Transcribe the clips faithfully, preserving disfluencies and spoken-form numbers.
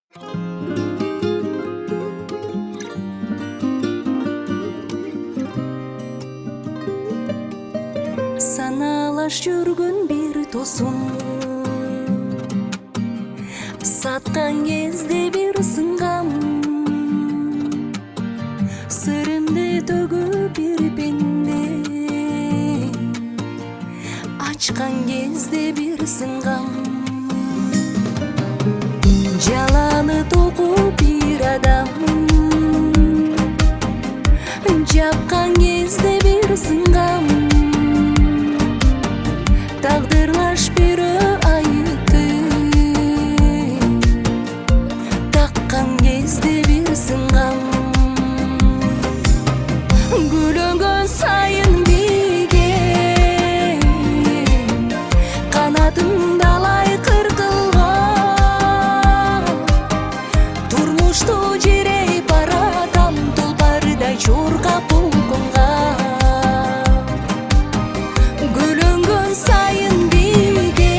Саналаш жүргөн бир досум саткан кезде бир сынгам, сырымды төгүп бир пенде ачкан кезде бир сынгам. Жаланы токуп бир адам жапкан кезде бир сынгам. Тагдырлаш бирөө айыпты таккан кезде бир сынгам. Гүлөнгөн сайын биге канатым далай кыркылган, турмушту жирей баратам тулпардай чуркап болгонго. Гүлөнгөн сайын биге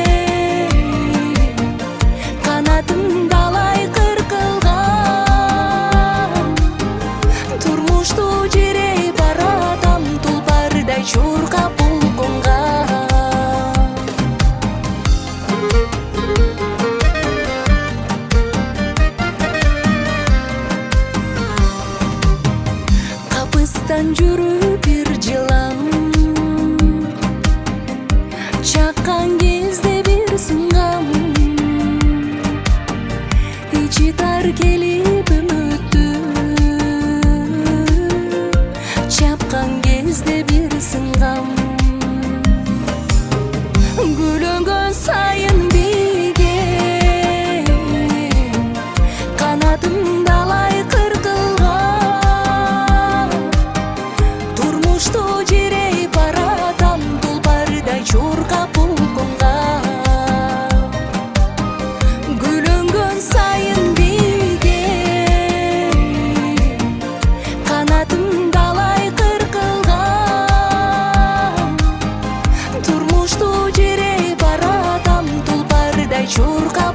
канатым далай кыркылган, турмушту жирей баратам тулпардай чуркап болгонго. Капыстан жүрүп бир жылам чаккан кезде бир сынгам. Ичи тар келип үмүттү чапкан кезде бир сынгам. Гүлөнгөн сайын биге канатым далай кыркылган, турмушту жирей баратам тулпардай чуркап болгонго. Гүлөнгөн сайын биге канатым далай кыркылган, турмушту жирей баратам тулпардай чуркап